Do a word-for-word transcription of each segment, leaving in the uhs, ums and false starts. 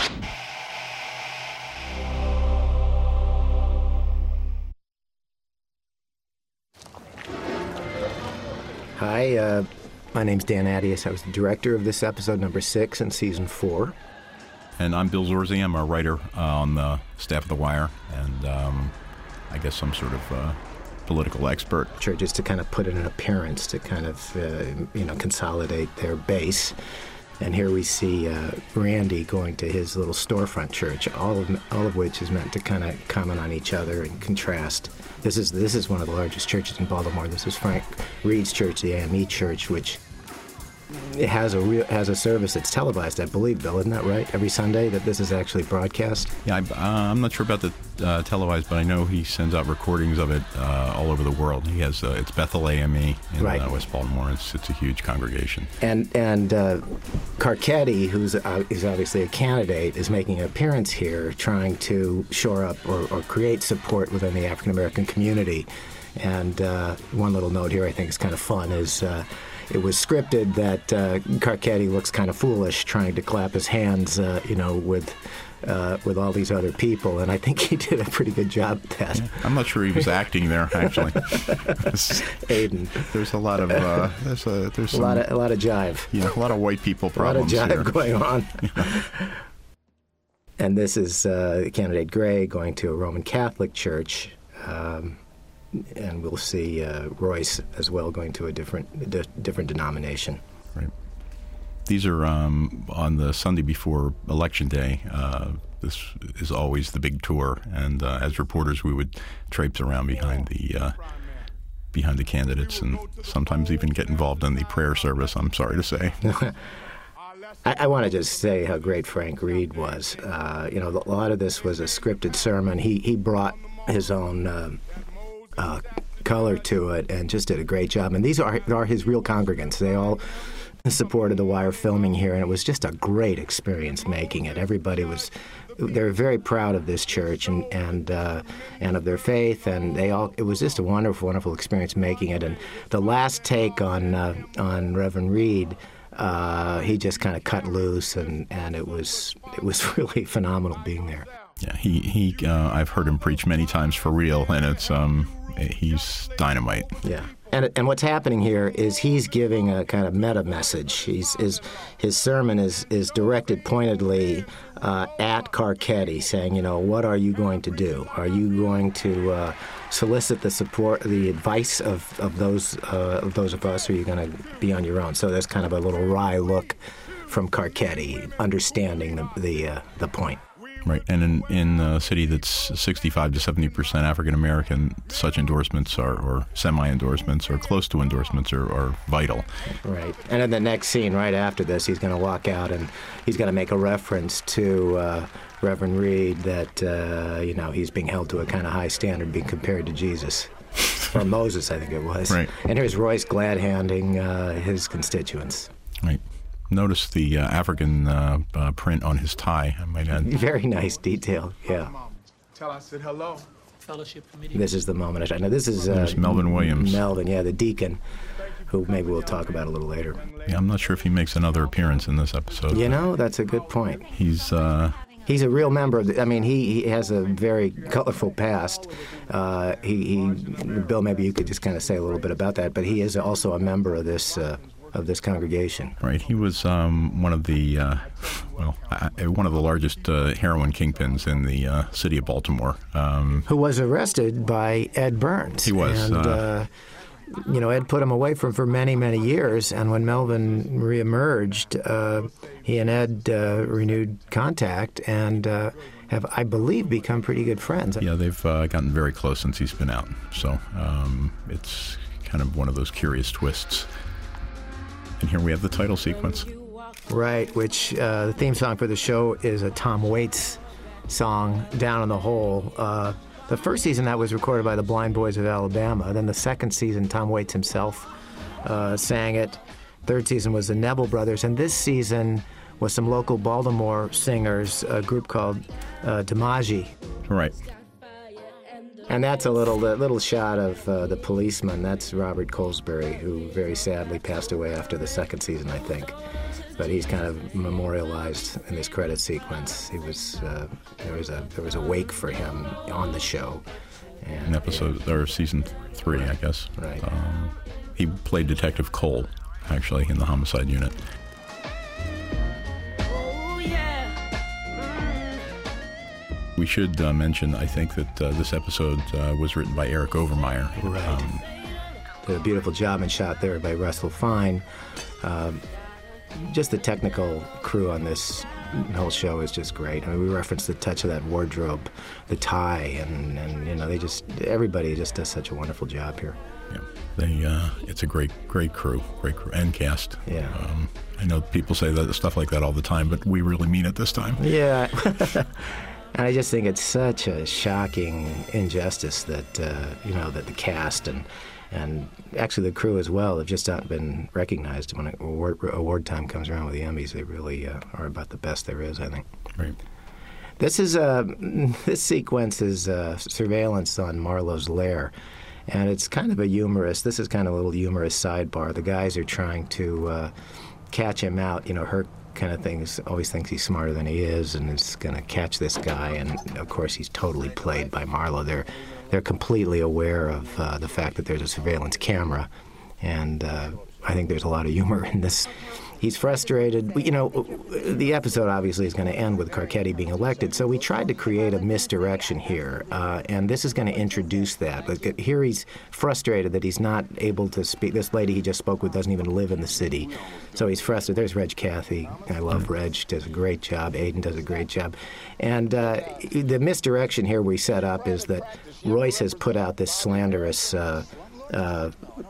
Hi, uh, my name's Dan Attias. I was the director of this episode, number six in season four. And I'm Bill Zorzi. I'm a writer uh, on the staff of The Wire, and um, I guess some sort of uh, political expert. Sure, just to kind of put in an appearance to kind of, uh, you know, consolidate their base. And here we see uh, Randy going to his little storefront church, all of all of which is meant to kind of comment on each other and contrast. This is this is one of the largest churches in Baltimore. This is Frank Reed's church, the A M E church, which it has a real has a service that's televised, I believe, Bill. Isn't that right? Every Sunday that this is actually broadcast? Yeah, I, uh, I'm not sure about the uh, televised, but I know he sends out recordings of it uh, all over the world. He has uh, it's Bethel A M E in right. uh, West Baltimore. It's it's a huge congregation. And and uh, Carcetti, who's uh, is obviously a candidate, is making an appearance here, trying to shore up or, or create support within the African American community. And uh, one little note here I think is kind of fun is. Uh, It was scripted that uh, Carcetti looks kind of foolish trying to clap his hands, uh, you know, with uh, with all these other people, and I think he did a pretty good job at that. Yeah, I'm not sure he was acting there, actually. Aiden, there's a lot of uh, there's a there's a some, lot of a lot of jive. Yeah, a lot of white people problems A lot of jive here. going on. And this is uh, candidate Gray going to a Roman Catholic church. Um, And we'll see uh, Royce as well going to a different di- different denomination. Right. These are um, on the Sunday before Election Day. Uh, this is always the big tour, and uh, as reporters, we would traipse around behind the uh, behind the candidates, and sometimes even get involved in the prayer service. I'm sorry to say. I, I want to just say how great Frank Reed was. Uh, you know, a lot of this was a scripted sermon. He he brought his own. Uh, Uh, color to it, and just did a great job. And these are are his real congregants. They all supported The Wire filming here, and it was just a great experience making it. Everybody was, they were very proud of this church and and uh, and of their faith, and they all. It was just a wonderful, wonderful experience making it. And the last take on uh, on Reverend Reed, uh, he just kind of cut loose, and, and it was it was really phenomenal being there. Yeah, he he. Uh, I've heard him preach many times for real, and it's um, he's dynamite. Yeah, and and what's happening here is he's giving a kind of meta message. He's his his sermon is is directed pointedly uh, at Carcetti, saying, you know, what are you going to do? Are you going to uh, solicit the support, the advice of of those uh, of those of us, or are you going to be on your own? So there's kind of a little wry look from Carcetti, understanding the the uh, the point. Right, and in in a city that's sixty-five to seventy percent African American, such endorsements are, or semi-endorsements, or close to endorsements, are, are vital. Right, and in the next scene, right after this, he's going to walk out and he's going to make a reference to uh, Reverend Reed that uh, you know he's being held to a kind of high standard, being compared to Jesus. Or Moses, I think it was. Right. And here's Royce glad-handing uh, his constituents. Right. Notice the uh, African uh, uh, print on his tie, I might add. Very nice detail, yeah. Tell I said hello. Fellowship committee. This is the moment. I know this is uh, Melvin Williams. Melvin, yeah, the deacon, who maybe we'll talk about a little later. Yeah, I'm not sure if he makes another appearance in this episode. You know, that's a good point. He's... Uh, He's a real member of the, I mean, he, he has a very colorful past. Uh, he, he, Bill, maybe you could just kind of say a little bit about that, but he is also a member of this uh, of this congregation. Right. He was um, one of the, uh, well, uh, one of the largest uh, heroin kingpins in the uh, city of Baltimore. Um, Who was arrested by Ed Burns. He was. And, uh, uh, you know, Ed put him away for, for many, many years, and when Melvin reemerged, uh, he and Ed uh, renewed contact and uh, have, I believe, become pretty good friends. Yeah, they've uh, gotten very close since he's been out. So um, it's kind of one of those curious twists. And here we have the title sequence. Right, which uh, the theme song for the show is a Tom Waits song, Down in the Hole. Uh, the first season that was recorded by the Blind Boys of Alabama. Then the second season, Tom Waits himself uh, sang it. Third season was the Neville Brothers. And this season was some local Baltimore singers, a group called uh, DiMaggio. Right. And that's a little the little shot of uh, the policeman. That's Robert Colesbury, who very sadly passed away after the second season, I think. but he's kind of memorialized in this credit sequence. He was uh, there was a there was a wake for him on the show. And, in episode yeah. or season three, I guess. Right. Um, he played Detective Cole, actually, in the homicide unit. Oh, yeah. We should uh, mention, I think, that uh, this episode uh, was written by Eric Overmyer. Right. Um, Did a beautiful job and shot there by Russell Fine. Um, just the technical crew on this whole show is just great. I mean, we referenced the touch of that wardrobe, the tie, and, and you know, they just, everybody just does such a wonderful job here. yeah, they. Uh, it's a great, great crew, great crew, and cast. Yeah. Um, I know people say that stuff like that all the time, but we really mean it this time. Yeah. And I just think it's such a shocking injustice that, uh, you know, that the cast and and actually the crew as well have just not been recognized. When award, award time comes around with the Emmys, they really uh, are about the best there is, I think. Right. This is uh, this sequence is uh, surveillance on Marlowe's lair, and it's kind of a humorous. This is kind of a little humorous sidebar. The guys are trying to uh, catch him out. You know, Herc kind of things always thinks he's smarter than he is, and is going to catch this guy. And of course, he's totally played by Marlowe. They're they're completely aware of uh, the fact that there's a surveillance camera, and uh, I think there's a lot of humor in this. He's frustrated. You know, the episode obviously is going to end with Carcetti being elected, so we tried to create a misdirection here, uh, and this is going to introduce that. But here he's frustrated that he's not able to speak. This lady he just spoke with doesn't even live in the city, so he's frustrated. There's Reg Cathy. I love Reg. Does a great job. Aiden does a great job. And uh, the misdirection here we set up is that Royce has put out this slanderous uh, Uh,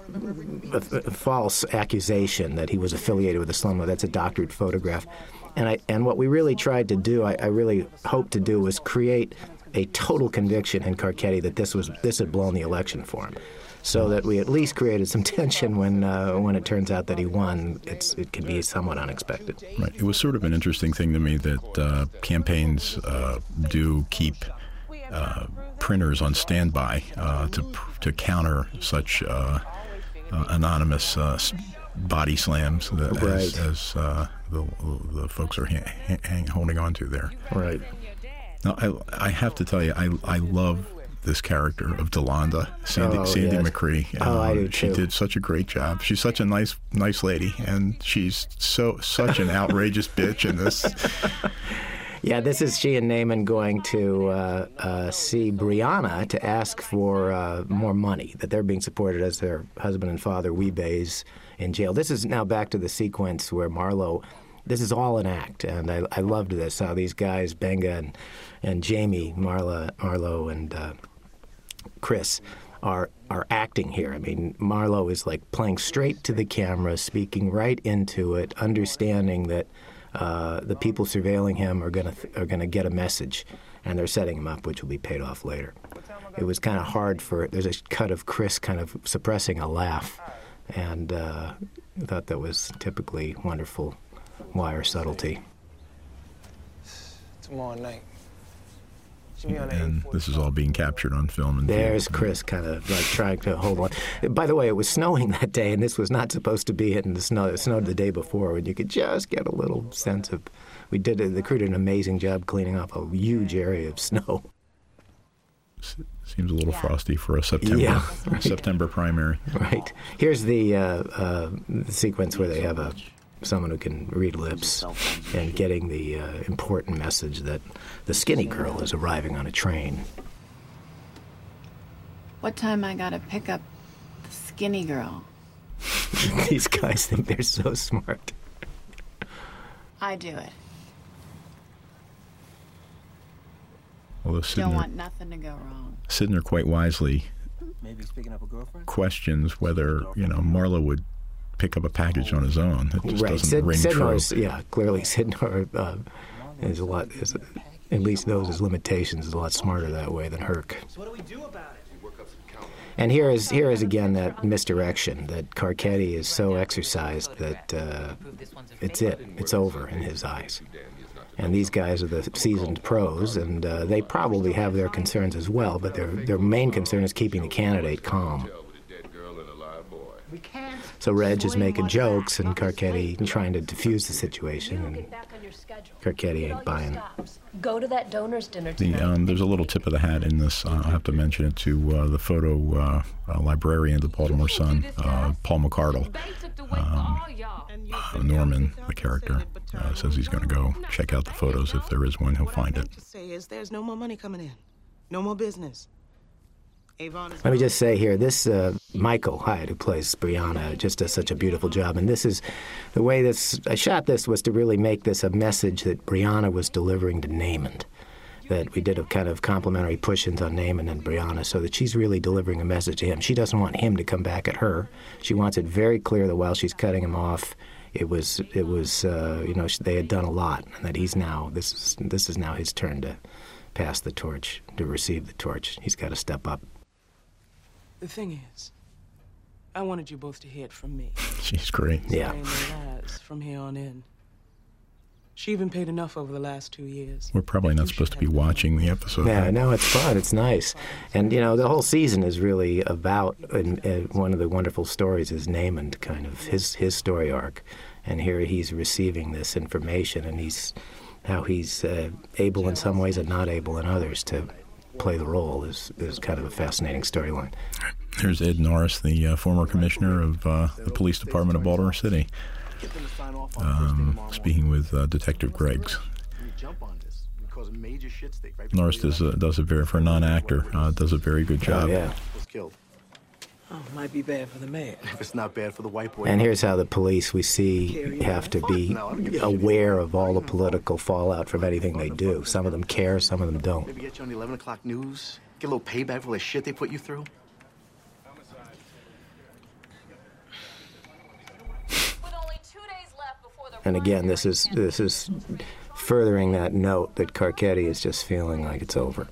a, a false accusation that he was affiliated with the slumlord. That's a doctored photograph. And I and what we really tried to do, I, I really hoped to do, was create a total conviction in Carcetti that this was this had blown the election for him, so that we at least created some tension when uh, when it turns out that he won. It's it can be somewhat unexpected. Right. It was sort of an interesting thing to me that uh, campaigns uh, do keep Uh, printers on standby uh, to to counter such uh, uh, anonymous uh, body slams that, Right. as, as uh, the, the folks are ha- hang, holding on to there. Right. Now, I, I have to tell you, I I love this character of Delonda, Sandy, Oh, Sandy yes. McCree. Oh, I do She too. did such a great job. She's such a nice nice lady, and she's so such an outrageous bitch in this. Yeah, this is she and Naaman going to uh, uh, see Brianna to ask for uh, more money, that they're being supported as their husband and father, Weebay's, in jail. This is now back to the sequence where Marlowe, this is all an act, and I, I loved this, how these guys, Benga and, and Jamie, Marla, Marlowe and uh, Chris, are are acting here. I mean, Marlowe is like playing straight to the camera, speaking right into it, understanding that Uh, the people surveilling him are going to th- are going to get a message, and they're setting him up, which will be paid off later. It was kind of hard for. There's a cut of Chris kind of suppressing a laugh, and uh, I thought that was typically wonderful wire subtlety. Tomorrow night. And this is all being captured on film. And There's video. Chris kind of like trying to hold on. By the way, it was snowing that day, and this was not supposed to be in the snow. It snowed the day before, and you could just get a little sense of. We did the crew did an amazing job cleaning up a huge area of snow. Seems a little frosty for a September Yeah, right. September primary. Right. Here's the, uh, uh, the sequence where they have a someone who can read lips and getting the uh, important message that the skinny girl is arriving on a train. What time I gotta pick up the skinny girl? These guys think they're so smart. I do it. Although Don't Sidner, want nothing to go wrong. Sidner quite wisely Maybe he's picking up a girlfriend? questions whether, you know, Marlowe would pick up a package on his own. It just Right. doesn't Sid, ring Sidnor true. is, yeah, clearly Sidnor uh, is a lot, is, at least knows his limitations, is a lot smarter that way than Herc. So what do we do about it? And here is here is again that misdirection, that Carcetti is so exercised that uh, it's it, it's over in his eyes. And these guys are the seasoned pros, and uh, they probably have their concerns as well, but their their main concern is keeping the candidate calm. So Reg is making jokes, and Carcetti trying to defuse the situation, and Carcetti ain't buying it. Go to that donors dinner The, tonight. um, there's a little tip of the hat in this. Uh, I'll have to mention it to uh, the photo uh, uh, librarian of the Baltimore Sun, uh, Paul McCardle. Um, uh, Norman, the character, uh, says he's going to go check out the photos. If there is one, he'll find it. What I say is there's no more money coming in. No more business. Avon is Let me just say here, this uh, Michael Hyde, who plays Brianna, just does such a beautiful job. And this is, the way this, I shot this was to really make this a message that Brianna was delivering to Namond. That we did a kind of complimentary push-ins on Namond and Brianna, so that she's really delivering a message to him. She doesn't want him to come back at her. She wants it very clear that while she's cutting him off, it was, it was, uh, you know, they had done a lot, and that he's now, this is, this is now his turn to pass the torch, to receive the torch. He's got to step up. The thing is, I wanted you both to hear it from me. She's great. Yeah. Saying no lies from here on in. She even paid enough over the last two years. We're probably not supposed to be watching the episode. Yeah, right? no, it's fun. It's nice. And, you know, the whole season is really about, and, and one of the wonderful stories is Namond, kind of, his, his story arc. And here he's receiving this information, and he's, how he's uh, able in some ways and not able in others to play the role is, is kind of a fascinating storyline. Here's Ed Norris, the uh, former commissioner of uh, the police department of Baltimore City, um, speaking with uh, Detective Greggs. Norris does a, does a very, for a non-actor, uh, does a very good job. Oh, yeah. Oh, might be bad for the mayor. If it's not bad for the white boy. And here's how the police, we see, have to be aware of all the political fallout from anything they do. Some of them care, some of them don't. Maybe get you on the eleven o'clock news. Get a little payback for all the shit they put you through. And again, this is this is furthering that note that Carcetti is just feeling like it's over.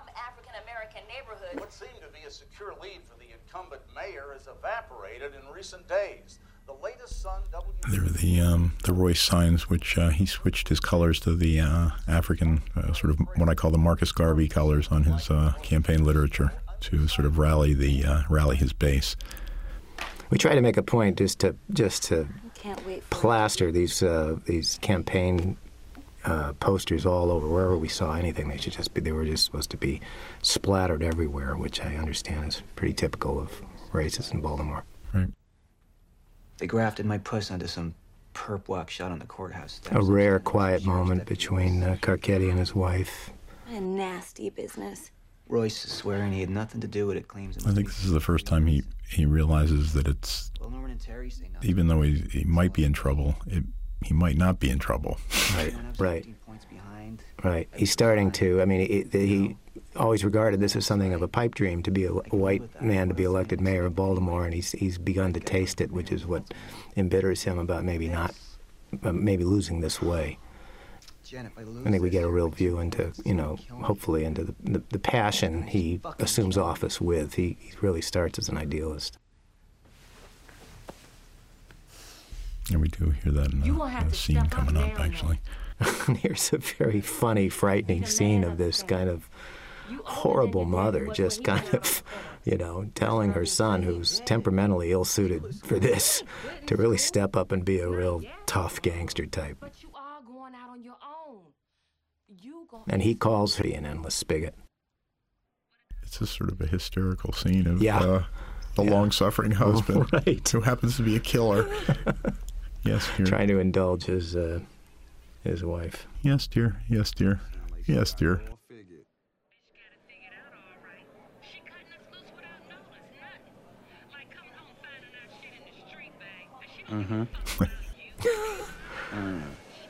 What seemed to be a secure lead for the incumbent mayor has evaporated in recent days. The latest Sun W. There are the um, the Royce signs, which uh, he switched his colors to the uh, African, uh, sort of what I call the Marcus Garvey colors on his uh, campaign literature to sort of rally the uh, rally his base. We try to make a point just to just to plaster these uh, these campaign uh, posters all over wherever we saw anything. They should just be. They were just supposed to be splattered everywhere, which I understand is pretty typical of races in Baltimore. Right. They grafted my puss onto some perp walk shot on the courthouse steps. A rare, quiet moment between uh, Carcetti and his wife. A nasty business. Royce is swearing he had nothing to do with it, claims it I think this is the first time he, he realizes that it's, Well, Norman and Terry say nothing. even though he, he might be in trouble, it, he might not be in trouble. Right, right, Points behind. right. He's starting to. I mean, he, he always regarded this as something of a pipe dream to be a, a white man to be elected mayor of Baltimore, and he's he's begun to taste it, which is what embitters him about maybe not, uh, maybe losing this way. Jen, if I lose I think we this, get a real view into, you know, hopefully into the, the, the passion he assumes office with. He, he really starts as an idealist. And we do hear that in the, in the scene coming up, actually. And here's a very funny, frightening scene of this kind of horrible mother just kind of, you know, telling her son, who's temperamentally ill-suited for this, to really step up and be a real tough gangster type. And he calls her an endless spigot. It's a sort of a hysterical scene of Yeah. uh, the Yeah. long-suffering husband Right. who happens to be a killer. Yes, dear. Trying to indulge his, uh, his wife. Yes, dear. Yes, dear. Yes, dear. Mm-hmm. mm.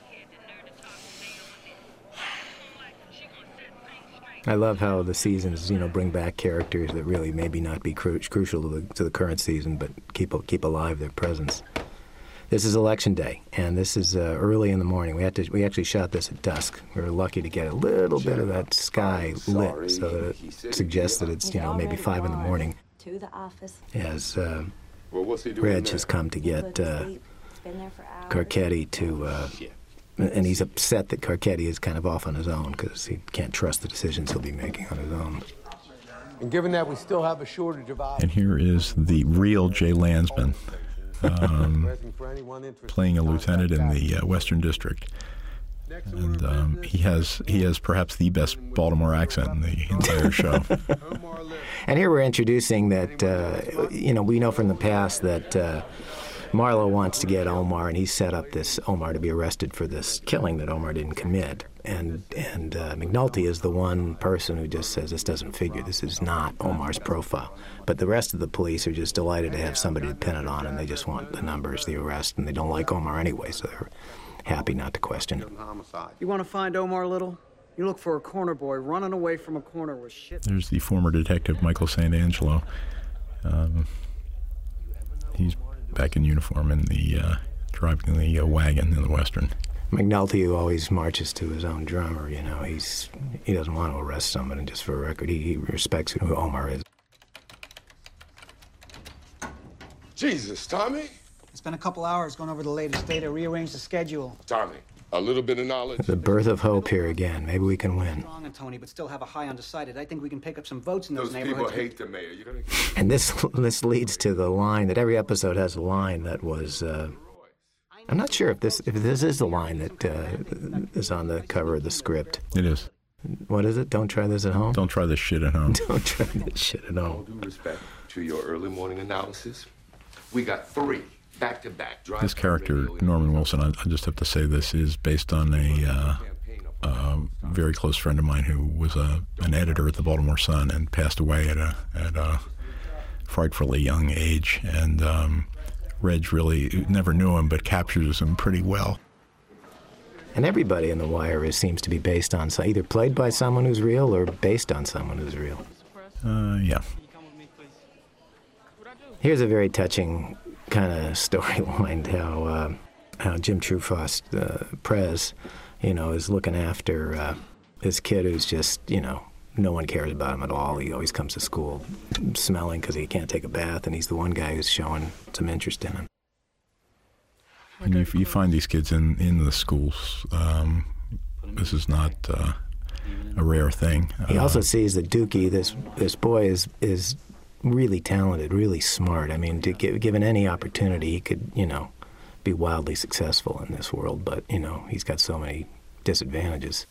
I love how the seasons, you know, bring back characters that really maybe not be cru- crucial to the, to the current season, but keep keep alive their presence. This is election day, and this is uh, early in the morning. We had to we actually shot this at dusk. We were lucky to get a little bit of that sky lit, so that it suggests that it's, you know, maybe five in the morning. To the office. As uh, Well, what's he doing Reg there? has come to get uh, It's been there for hours. Carcetti to, uh, and he's upset that Carcetti is kind of off on his own because he can't trust the decisions he'll be making on his own. And given that we still have a shortage of hours. And here is the real Jay Landsman. um, playing a lieutenant in the uh, Western District. And um, he has he has perhaps the best Baltimore accent in the entire show. And here we're introducing that, uh, you know, we know from the past that uh, Marlowe wants to get Omar, and he set up this Omar to be arrested for this killing that Omar didn't commit. And and uh, McNulty is the one person who just says, this doesn't figure, this is not Omar's profile. But the rest of the police are just delighted to have somebody to pin it on, and they just want the numbers, the arrest, and they don't like Omar anyway, so they're happy not to question it. You want to find Omar Little? You look for a corner boy running away from a corner with shit. There's the former detective, Michael Santangelo. Um, he's back in uniform in the uh, driving the uh, wagon in the Western. McNulty, who always marches to his own drummer, you know, he's he doesn't want to arrest someone, and just for a record, he, he respects who Omar is. Jesus, Tommy. It's been a couple hours going over the latest data, rearrange the schedule. Tommy, a little bit of knowledge. The birth of hope here again. Maybe we can win. Strong and Tony, but still have a high undecided. I think we can pick up some votes in those, those neighborhoods. People hate the mayor. You're gonna... And this this leads to the line that every episode has a line that was. Uh, I'm not sure if this if this is the line that uh, is on the cover of the script. It is. What is it? Don't try this at home? Don't try this shit at home. Don't try this shit at home. All due respect to your early morning analysis, we got three back to back. This character, Norman Wilson, I, I just have to say this is based on a uh, uh, very close friend of mine who was a, an editor at the Baltimore Sun and passed away at a at a frightfully young age. And um, Reg really never knew him, but captures him pretty well. And everybody in The Wire is, seems to be based on, either played by someone who's real or based on someone who's real. Uh, yeah. Here's a very touching kind of storyline, how uh, how Jim Trufaus, uh, Prez, you know, is looking after uh, his kid who's just, you know, no one cares about him at all. He always comes to school smelling because he can't take a bath, and he's the one guy who's showing some interest in him. And you, you find these kids in, in the schools. Um, this is not uh, a rare thing. He also uh, sees that Dookie, this this boy, is is really talented, really smart. I mean, to give, given any opportunity, he could, you know, be wildly successful in this world. But, you know, he's got so many disadvantages.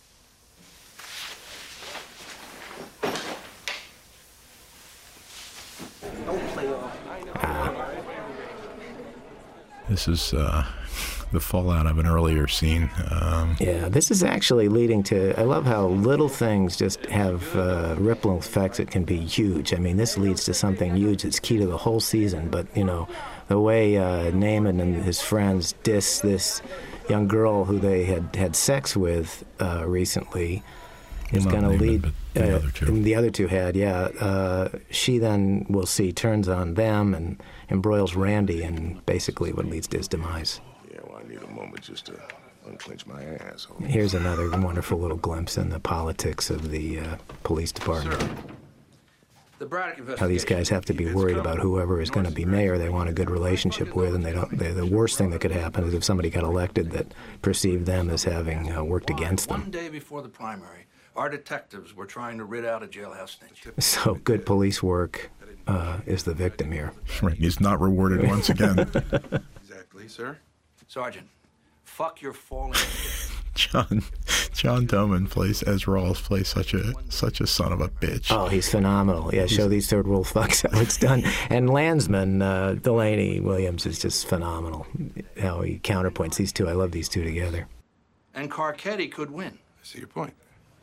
This is uh, the fallout of an earlier scene. Um, yeah, this is actually leading to, I love how little things just have uh, ripple effects that can be huge. I mean, this leads to something huge that's key to the whole season. But, you know, the way uh, Naaman and his friends diss this young girl who they had had sex with uh, recently is going to lead. But the, uh, other two. the other two had, yeah. Uh, she then, we'll see, turns on them and embroils Randy, and basically what leads to his demise. Yeah, well, I need a moment just to unclench my asshole. Here's another wonderful little glimpse in the politics of the uh, police department. Sir, the Braddock investigation. How these guys have to be worried about whoever is going to be mayor they want a good relationship with, and they don't. They, the worst thing that could happen is if somebody got elected that perceived them as having uh, worked against them. One day before the primary, our detectives were trying to rid out a jailhouse snitch. So good police work uh, is the victim here. Right, he's not rewarded once again. Exactly, sir. Sergeant, fuck your falling. John John Doman plays as Rawls plays such a such a son of a bitch. Oh, he's phenomenal. Yeah, show these third world fucks how it's done. And Landsman, uh, Delaney Williams, is just phenomenal. How he counterpoints these two. I love these two together. And Carcetti could win. I see your point.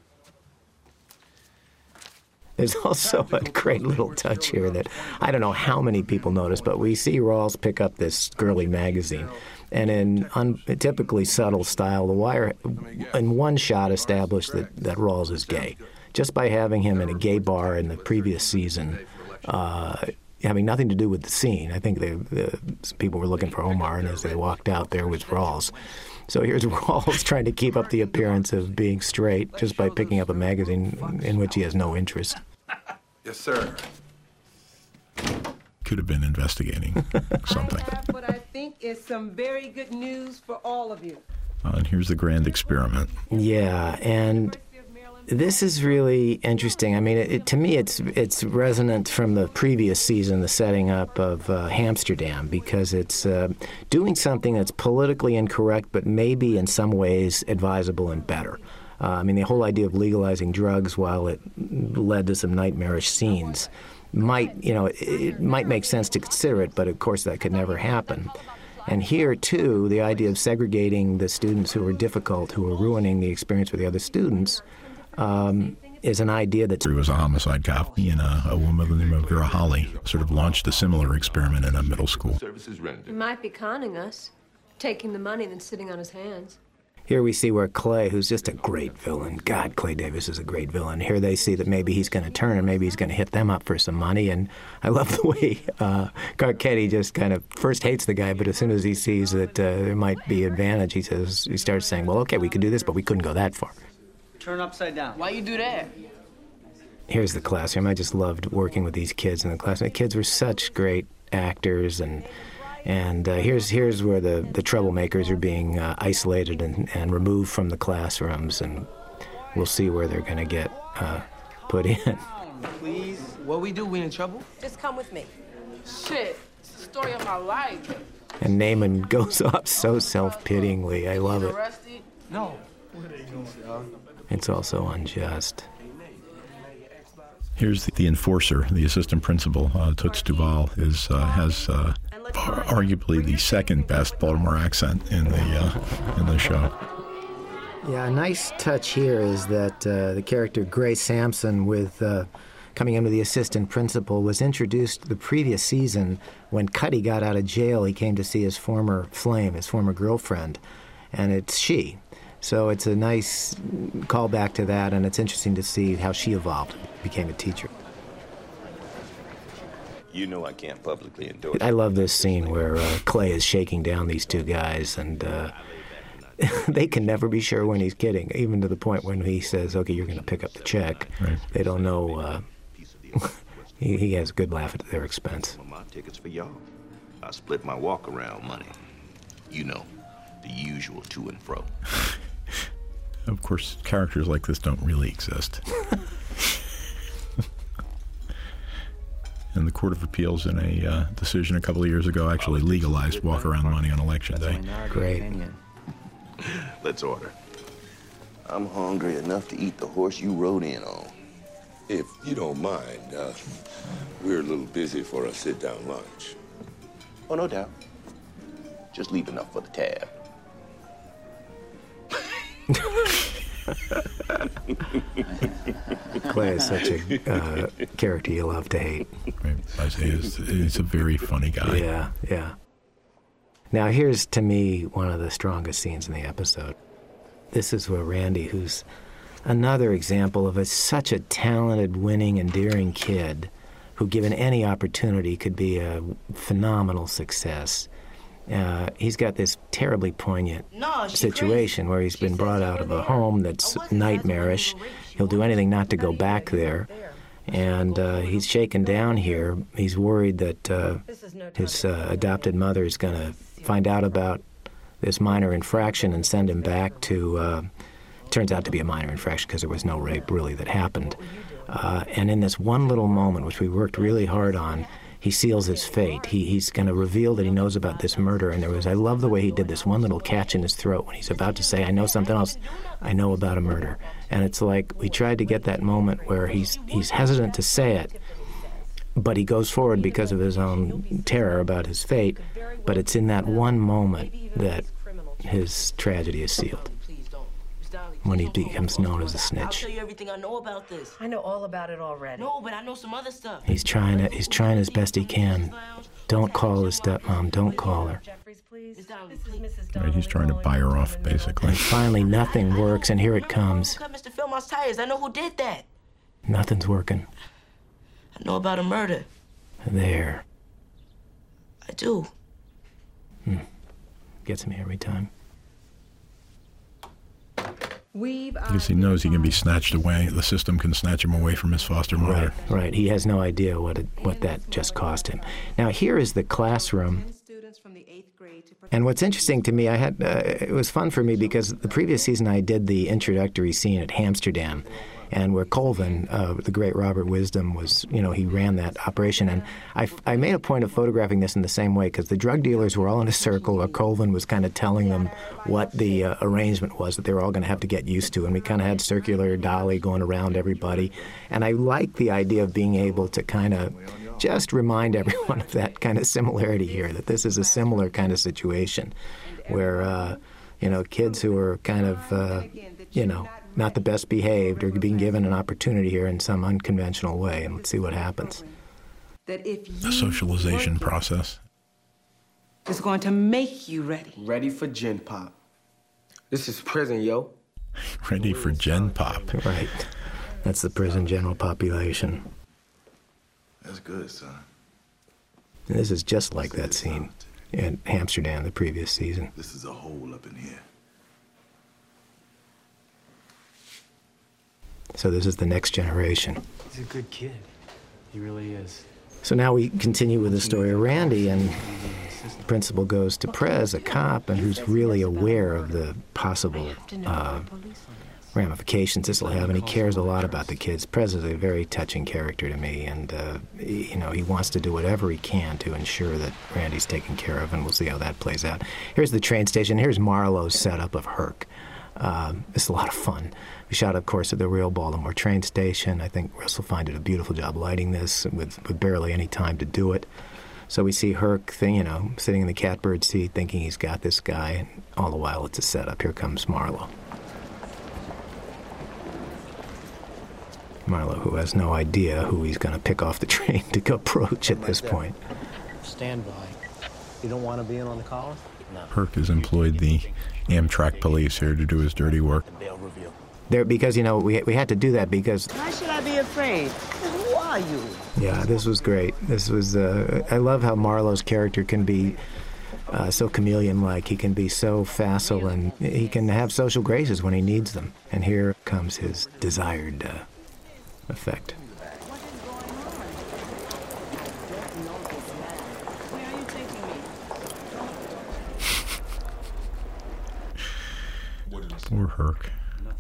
There's also a great little touch here that I don't know how many people notice, but we see Rawls pick up this girly magazine. And in un- typically subtle style, The Wire, in one shot, established that, that Rawls is gay. Just by having him in a gay bar in the previous season, uh, having nothing to do with the scene. I think they, the people were looking for Omar, and as they walked out, there was Rawls. So here's Rawls trying to keep up the appearance of being straight just by picking up a magazine in which he has no interest. Yes, sir. Could have been investigating something. I have what I think is some very good news for all of you. Uh, and here's the grand experiment. Yeah, and This is really interesting. I mean, it, it, to me, it's it's resonant from the previous season, the setting up of uh, Amsterdam, because it's uh, doing something that's politically incorrect, but maybe in some ways advisable and better. Uh, I mean, the whole idea of legalizing drugs, while it led to some nightmarish scenes, might, you know, it, it might make sense to consider it, but of course that could never happen. And here, too, the idea of segregating the students who are difficult, who are ruining the experience for the other students, um, is an idea that... He was a homicide cop, and a, a woman by the name of Vera Holly sort of launched a similar experiment in a middle school. He might be conning us, taking the money and then sitting on his hands. Here we see where Clay, who's just a great villain, God, Clay Davis is a great villain. Here they see that maybe he's going to turn and maybe he's going to hit them up for some money. And I love the way uh, Carcetti just kind of first hates the guy, but as soon as he sees that uh, there might be advantage, he says, he starts saying, well, okay, we could do this, but we couldn't go that far. Turn upside down. Why you do that? Here's the classroom. I just loved working with these kids in the classroom. The kids were such great actors, and and uh, here's here's where the, the troublemakers are being uh, isolated and, and removed from the classrooms, and we'll see where they're going to get uh, put in. Please. What we do? We in trouble? Just come with me. Shit. It's the story of my life. And Naaman goes off so self-pityingly. I love it. Arrested? No. It's also unjust. Here's the, the enforcer, the assistant principal, uh, Toots Duval, is uh, has uh, arguably the second best Baltimore accent in the uh, in the show. Yeah, a nice touch here is that uh, the character Grace Sampson, with uh, coming into the assistant principal, was introduced the previous season when Cuddy got out of jail. He came to see his former flame, his former girlfriend, and it's she. So it's a nice callback to that, and it's interesting to see how she evolved, became a teacher. You know I can't publicly endorse. I love this scene where uh, Clay is shaking down these two guys, and uh, they can never be sure when he's kidding, even to the point when he says, okay, you're going to pick up the check. Right. They don't know. Uh, he, he has a good laugh at their expense. My tickets for y'all. I split my walk-around money. You know, the usual to and fro. Of course, characters like this don't really exist. And the Court of Appeals, in a uh, decision a couple of years ago, actually legalized walk-around money on Election Day. Great. Let's order. I'm hungry enough to eat the horse you rode in on. If you don't mind, uh, we're a little busy for a sit-down lunch. Oh, no doubt. Just leave enough for the tab. Clay is such a uh, character you love to hate. Right. Isaiah is he's a very funny guy. Yeah, yeah. Now here's, to me, one of the strongest scenes in the episode. This is where Randy, who's another example of a, such a talented, winning, endearing kid who, given any opportunity, could be a phenomenal success. Uh, he's got this terribly poignant no, situation where he's been brought out of a home that's nightmarish. He'll do anything not to go back there. And uh, he's shaken down here. He's worried that uh, his uh, adopted mother is going to find out about this minor infraction and send him back to... Uh, turns out to be a minor infraction because there was no rape really that happened. Uh, and in this one little moment, which we worked really hard on, he seals his fate. He, he's going to reveal that he knows about this murder. And there was, I love the way he did this one little catch in his throat when he's about to say, I know something else. I know about a murder. And it's like we tried to get that moment where he's he's hesitant to say it, but he goes forward because of his own terror about his fate. But it's in that one moment that his tragedy is sealed, when he becomes known as a snitch. I'll tell you everything I know about this. I know all about it already. No, but I know some other stuff. He's trying to, he's trying as best he can. Don't call his stepmom. Don't call her. Right, he's trying to buy her off, basically. And finally, nothing works, and here it comes. Cut Mister Philmont's tires. I know who did that. Nothing's working. I know about a murder. There. I do. Hmm. Gets me every time. Because he knows he can be snatched away. The system can snatch him away from his foster mother. Right, right. He has no idea what it, what that just cost him. Now, here is the classroom. And what's interesting to me, I had uh, it was fun for me because the previous season I did the introductory scene at Amsterdam. and where Colvin, uh, the great Robert Wisdom, was, you know, he ran that operation. And I, I made a point of photographing this in the same way because the drug dealers were all in a circle where Colvin was kind of telling them what the uh, arrangement was that they were all going to have to get used to. And we kind of had circular dolly going around everybody. And I like the idea of being able to kind of just remind everyone of that kind of similarity here, that this is a similar kind of situation where, uh, you know, kids who are kind of, uh, you know, not the best behaved are being given an opportunity here in some unconventional way, and let's see what happens. The socialization process. It's going to make you ready. Ready for Gen Pop. This is prison, yo. Ready for Gen Pop. Right. That's the prison general population. That's good, son. And this is just like that scene in Amsterdam the previous season. This is a hole up in here. So this is the next generation. He's a good kid. He really is. So now we continue with the story of Randy, and the principal goes to Prez, a cop, and who's really aware of the possible uh, ramifications this will have, and he cares a lot about the kids. Prez is a very touching character to me, and uh, he, you know, he wants to do whatever he can to ensure that Randy's taken care of, and we'll see how that plays out. Here's the train station. Here's Marlowe's setup of Herc. Um, it's a lot of fun. We shot, of course, at the real Baltimore train station. I think Russell Fine did a beautiful job lighting this with, with barely any time to do it. So we see Herc, thing, you know, sitting in the catbird seat thinking he's got this guy, and all the while it's a setup. Here comes Marlowe. Marlowe, who has no idea who he's going to pick off the train to go approach at this point. Stand by. You don't want to be in on the collar? No. Herc has employed the Amtrak police here to do his dirty work. There, because, you know, we we had to do that because... Why should I be afraid? Who are you? Yeah, this was great. This was... Uh, I love how Marlowe's character can be uh, so chameleon-like. He can be so facile, and he can have social graces when he needs them. And here comes his desired uh, effect. Poor Herc.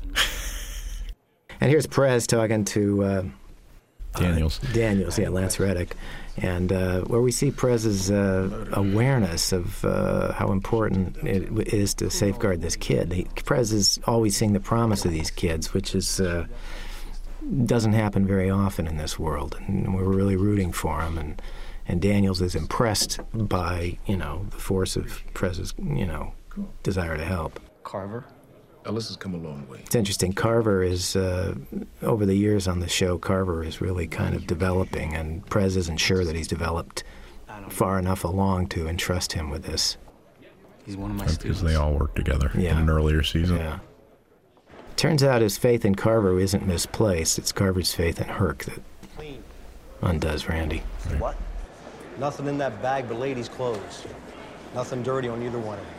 And here's Prez talking to uh, Daniels. Uh, Daniels, yeah, Lance Reddick, and uh, where we see Prez's uh, awareness of uh, how important it is to safeguard this kid. He, Prez is always seeing the promise of these kids, which is uh, doesn't happen very often in this world, and we're really rooting for him. And and Daniels is impressed by, you know, the force of Prez's, you know, desire to help. Carver. Ellis has come a long way. It's interesting. Carver is, uh, over the years on the show, Carver is really kind of developing, and Prez isn't sure that he's developed far enough along to entrust him with this. He's one of my That's students. because they all worked together Yeah. in an earlier season. Yeah. Turns out his faith in Carver isn't misplaced. It's Carver's faith in Herc that undoes Randy. Right. What? Nothing in that bag but ladies' clothes. Nothing dirty on either one of them.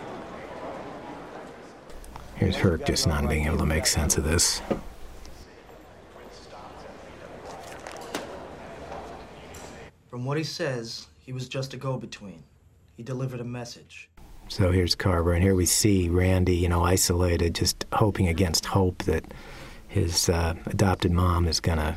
Here's Herc just not being able to make sense of this. From what he says, he was just a go-between. He delivered a message. So here's Carver, and here we see Randy, you know, isolated, just hoping against hope that his uh, adopted mom is gonna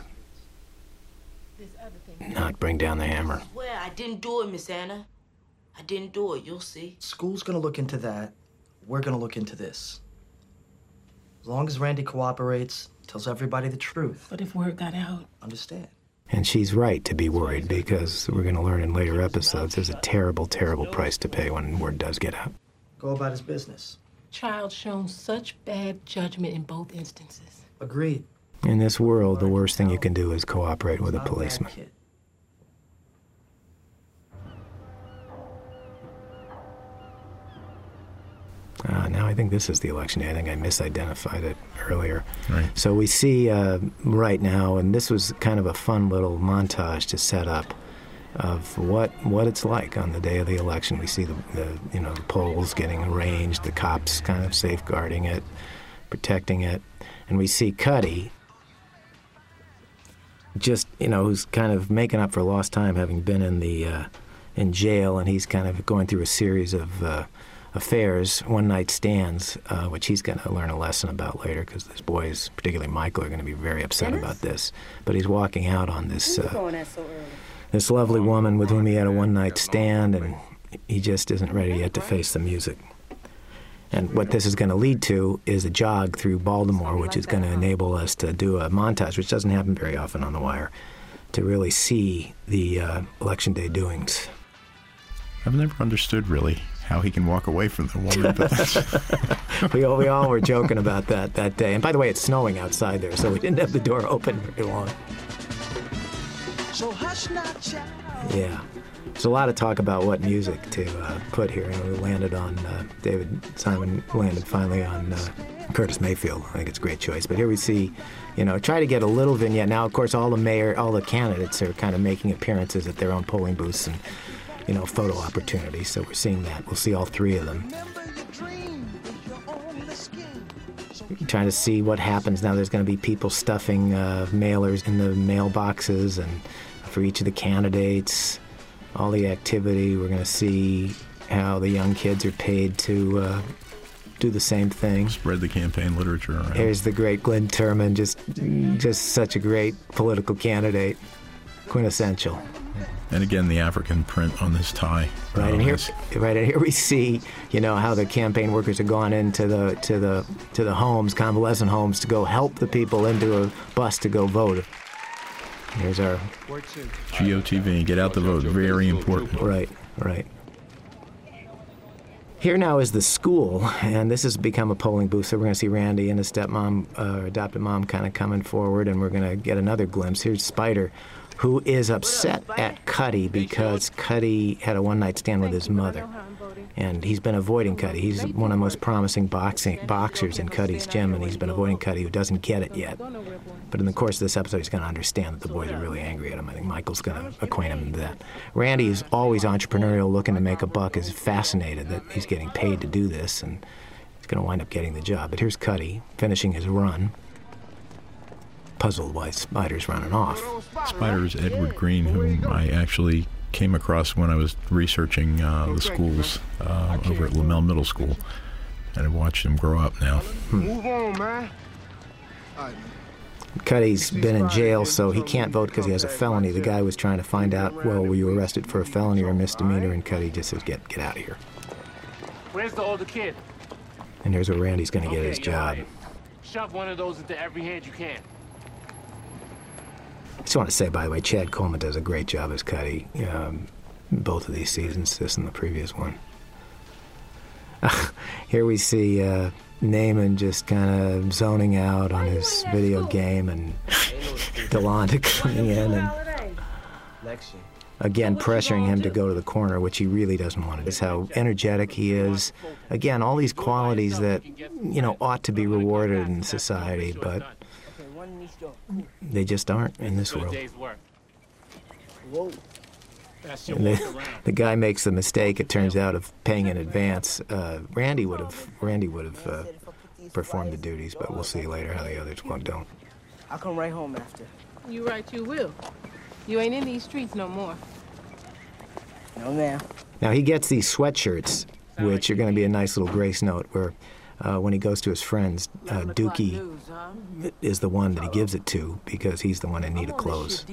not bring down the hammer. I swear, I didn't do it, Miss Anna. I didn't do it, you'll see. School's gonna look into that. We're gonna look into this. As long as Randy cooperates, tells everybody the truth. But if word got out... Understand. And she's right to be worried, because we're going to learn in later episodes there's a terrible, terrible price to pay when word does get out. Go about his business. Child shown such bad judgment in both instances. Agreed. In this world, the worst thing you can do is cooperate with a policeman. Uh, now I think this is the election day. I think I misidentified it earlier. Right. So we see uh, right now, and this was kind of a fun little montage to set up of what what it's like on the day of the election. We see the, the you know the polls getting arranged, the cops kind of safeguarding it, protecting it, and we see Cuddy, just you know who's kind of making up for lost time, having been in the uh, in jail, and he's kind of going through a series of. Uh, affairs, one-night stands, uh, which he's going to learn a lesson about later because these boys, particularly Michael, are going to be very upset Dennis? about this. But he's walking out on this Who's uh, going at so early? this lovely woman with whom he had a one-night stand, and he just isn't ready yet to face the music. And what this is going to lead to is a jog through Baltimore, which is going to enable us to do a montage, which doesn't happen very often on The Wire, to really see the uh, Election Day doings. I've never understood, really, how he can walk away from the woman. But that's... we, all, we all were joking about that that day. And by the way, it's snowing outside there, so we didn't have the door open very long. So hush not, child. Yeah. There's a lot of talk about what music to uh, put here. And we landed on, uh, David Simon landed finally on uh, Curtis Mayfield. I think it's a great choice. But here we see, you know, try to get a little vignette. Now, of course, all the mayor, all the candidates are kind of making appearances at their own polling booths and, you know, photo opportunities. So we're seeing that. We'll see all three of them. Trying to see what happens now. There's going to be people stuffing uh, mailers in the mailboxes, and for each of the candidates, all the activity. We're going to see how the young kids are paid to uh, do the same thing. Spread the campaign literature around. Here's the great Glenn Turman, just, just such a great political candidate, quintessential. And again, the African print on this tie. Right, and here, right, and here we see, you know, how the campaign workers have gone into the to the to the homes, convalescent homes, to go help the people into a bus to go vote. Here's our G O T V. Get out the vote. Very important. Right, right. Here now is the school, and this has become a polling booth, so we're going to see Randy and his stepmom, uh, adopted mom, kind of coming forward, and we're going to get another glimpse. Here's Spider, who is upset at Cuddy because Cuddy had a one-night stand with his mother. And he's been avoiding Cuddy. He's one of the most promising boxing boxers in Cuddy's gym, and he's been avoiding Cuddy, who doesn't get it yet. But in the course of this episode, he's going to understand that the boys are really angry at him. I think Michael's going to acquaint him with that. Randy is always entrepreneurial, looking to make a buck, is fascinated that he's getting paid to do this, and he's going to wind up getting the job. But here's Cuddy, finishing his run, puzzled why Spider's running off. Spider's Edward Green, whom I actually came across when I was researching uh, the schools uh, over at Lamell Middle School, and I've watched him grow up now. Hmm. Move on, man. Cuddy's been in jail, so he can't vote because he has a felony. The guy was trying to find out, well, were you arrested for a felony or a misdemeanor? And Cuddy just says, get, get out of here. Where's the older kid? And here's where Randy's going to get his job. Shove one of those into every hand you can. I just want to say, by the way, Chad Coleman does a great job as Cuddy, um, both of these seasons, this and the previous one. Uh, here we see uh, Naaman just kind of zoning out on his video game, and Delonda coming in and again pressuring him to go to the corner, which he really doesn't want to do. Is how energetic he is. Again, all these qualities that, you know, ought to be rewarded in society, but they just aren't in this world. And the, the guy makes the mistake, it turns out, of paying in advance. Uh, Randy would have Randy would have uh, performed the duties, but we'll see later how the others one don't. I'll come right home after. You right, you will. You ain't in these streets no more. No, ma'am. Now he gets these sweatshirts, which are going to be a nice little grace note, where uh, when he goes to his friends, uh, Dookie is the one that he gives it to because he's the one in need of clothes.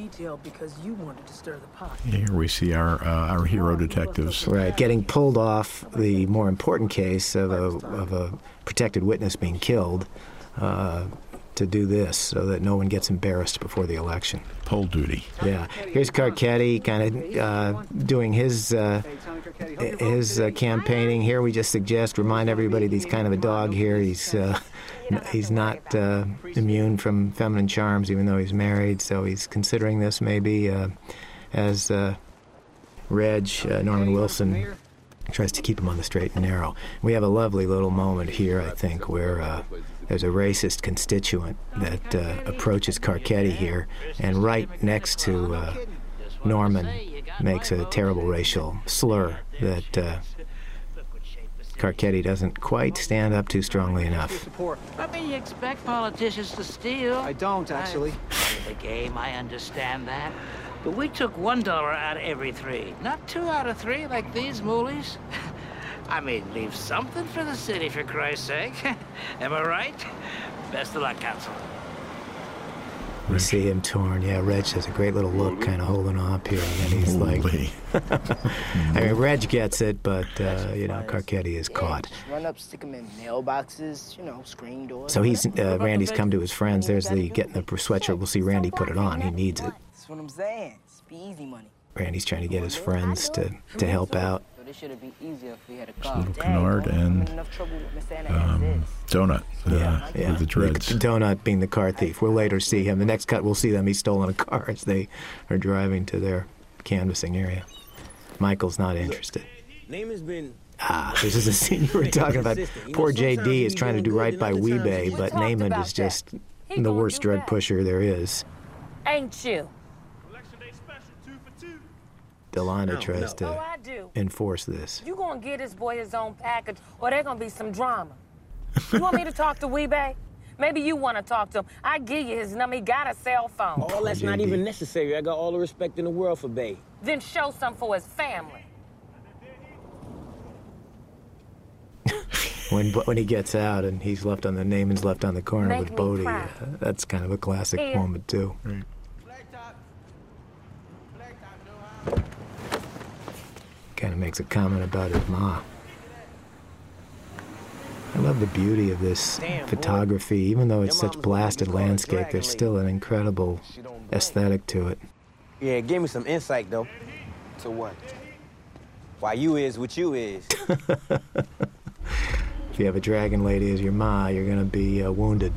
Here we see our uh, our hero detectives. Right, getting pulled off the more important case of a of a protected witness being killed uh, to do this so that no one gets embarrassed before the election. Poll duty. Yeah. Here's Carcetti kind of uh, doing his uh, his uh, campaigning. Here we just suggest, remind everybody that he's kind of a dog here. He's uh, he's not uh, immune from feminine charms, even though he's married. So he's considering this maybe uh, as uh, Reg, uh, Norman Wilson, tries to keep him on the straight and narrow. We have a lovely little moment here, I think, where uh, there's a racist constituent that uh, approaches Carcetti here, and right next to uh, Norman makes a terrible racial slur that uh, Carcetti doesn't quite stand up to strongly enough. I mean, you expect politicians to steal. I don't, actually. I, the game, I understand that. But we took one dollar out of every three, not two out of three like these moolies. I mean, leave something for the city, for Christ's sake. Am I right? Best of luck, Council. We see him torn. Yeah, Reg has a great little look, kind of holding on up here, and he's like, I mean, Reg gets it, but, uh, you know, Carcetti is caught. Just run up, stick them in mailboxes, you know, screen doors. So he's, uh, Randy's come to his friends. There's the getting the sweatshirt. We'll see Randy put it on. He needs it. That's what I'm saying. It's be easy money. Randy's trying to get his friends to, to help out. This should have been easier if we had a Just a car. little Kennard and um, Donut uh, Yeah, yeah. with the dreads. Donut being the car thief. We'll later see him. The next cut, we'll see them. He's stolen a car as they are driving to their canvassing area. Michael's not interested. Name has been. Ah, this is the scene you were talking about. Poor J D is trying to do right by Weebay, but Naaman is just the worst drug pusher there is. Ain't you? Delana No, tries no. to Oh, I do. enforce this. You gonna get this boy his own package, or there gonna be some drama. You want me to talk to Weebay? Maybe you want to talk to him. I give you his number. He got a cell phone. All that's not even necessary. I got all the respect in the world for Bay. Then show some for his family. When when he gets out and he's left on the Naaman's left on the corner Make with me Bodie, uh, cry. that's kind of a classic Here. moment too. Kind of makes a comment about his ma. I love the beauty of this Damn, boy. photography. Even though it's Your such mama's blasted gonna be called a landscape, dragon there's lady. still an incredible aesthetic to it. Yeah, it gave me some insight, though. To what? Why you is what you is. If you have a dragon lady as your ma, you're going to be uh, wounded.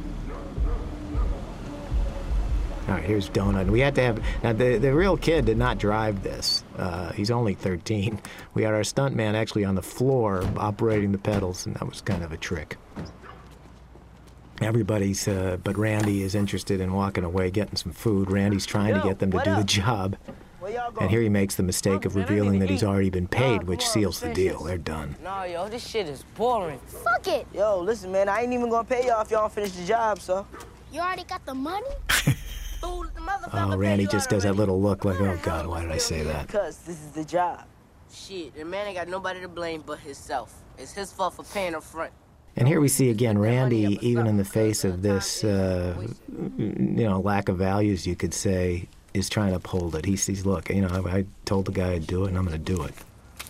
All right, here's Donut. We had to have... Now, the, the real kid did not drive this. Uh, he's only thirteen. We had our stuntman actually on the floor operating the pedals, and that was kind of a trick. Everybody's... Uh, but Randy is interested in walking away, getting some food. Randy's trying to get them to do the job. And here he makes the mistake of revealing that he's already been paid, which seals the deal. They're done. Nah, yo, this shit is boring. Fuck it. Yo, listen, man, I ain't even gonna pay y'all if y'all don't finish the job, so. You already got the money? Oh, Randy just does that little look like, oh, God, why did I say that? Because this is the job. Shit, the man ain't got nobody to blame but himself. It's his fault for paying up front. And here we see again Randy, even in the face of this, uh, you know, lack of values, you could say, is trying to uphold it. He sees, look, you know, I, I told the guy I'd do it, and I'm going to do it.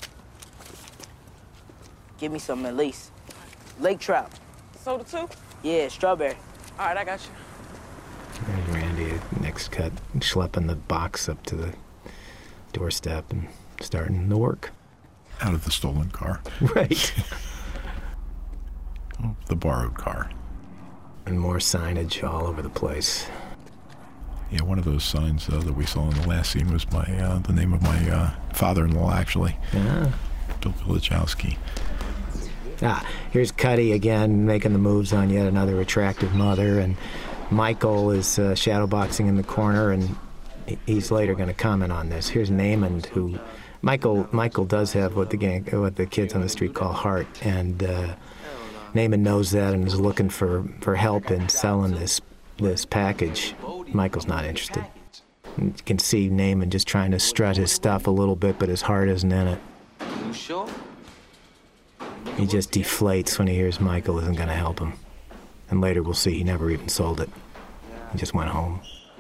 Give me something at least. Lake trout. Soda too? Yeah, strawberry. All right, I got you. There's Randy, next cut, schlepping the box up to the doorstep and starting the work. Out of the stolen car. Right. Oh, the borrowed car. And more signage all over the place. Yeah, one of those signs uh, that we saw in the last scene was my uh, the name of my uh, father-in-law, actually. Yeah. Bill Vilichowski. Ah, here's Cuddy again, making the moves on yet another attractive mother, and Michael is uh, shadowboxing in the corner, and he's later going to comment on this. Here's Naaman, who Michael Michael does have what the gang, what the kids on the street call heart, and uh, Naaman knows that and is looking for, for help in selling this this package. Michael's not interested. You can see Naaman just trying to strut his stuff a little bit, but his heart isn't in it. You sure? He just deflates when he hears Michael isn't going to help him. And later we'll see he never even sold it. He just went home.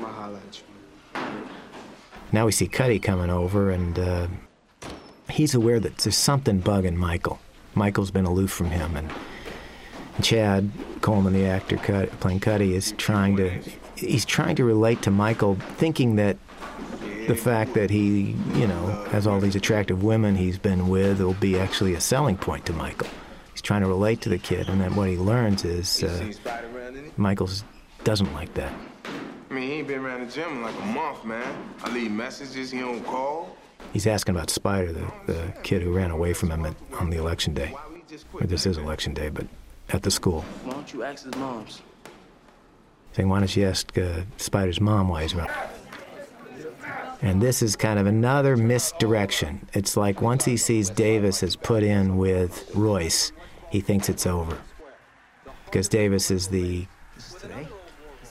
Now we see Cuddy coming over, and uh, he's aware that there's something bugging Michael. Michael's been aloof from him, and Chad Coleman, the actor Cud- playing Cuddy, is trying to he's trying to relate to Michael, thinking that the fact that he, you know, has all these attractive women he's been with will be actually a selling point to Michael. He's trying to relate to the kid, and then what he learns is uh, Michael doesn't like that. I mean, he ain't been around the gym in like a month, man. I leave messages, he don't call. He's asking about Spider, the, the kid who ran away from him at, on the election day. Or this is election day, but at the school. Why don't you ask his moms? Saying, why don't you ask uh, Spider's mom why he's around? And this is kind of another misdirection. It's like once he sees Davis has put in with Royce, he thinks it's over. Because Davis is the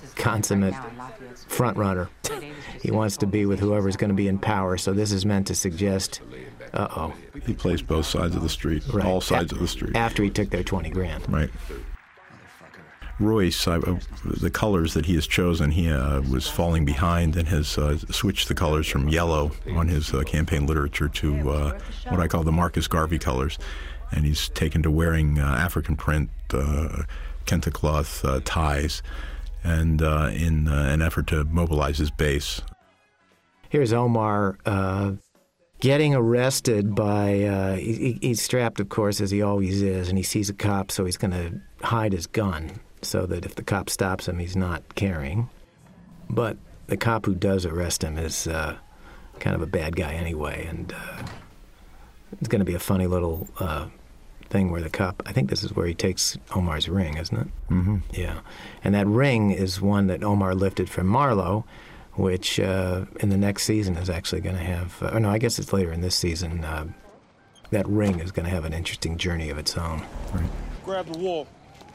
consummate front runner. He wants to be with whoever's going to be in power, so this is meant to suggest, uh-oh. He plays both sides of the street, right. all sides a- of the street. After he took their twenty grand. Right. Royce, uh, the colors that he has chosen, he uh, was falling behind and has uh, switched the colors from yellow on his uh, campaign literature to uh, what I call the Marcus Garvey colors. And he's taken to wearing uh, African print, uh, kente cloth uh, ties, and uh, in uh, an effort to mobilize his base. Here's Omar uh, getting arrested by, uh, he, he's strapped, of course, as he always is, and he sees a cop, so he's going to hide his gun so that if the cop stops him, he's not carrying. But the cop who does arrest him is uh, kind of a bad guy anyway, and uh, it's going to be a funny little uh, thing where the cop, I think this is where he takes Omar's ring, isn't it? Mm-hmm. Yeah. And that ring is one that Omar lifted from Marlowe, which uh, in the next season is actually going to have, uh, or no, I guess it's later in this season, uh, that ring is going to have an interesting journey of its own. Right. Grab the wall.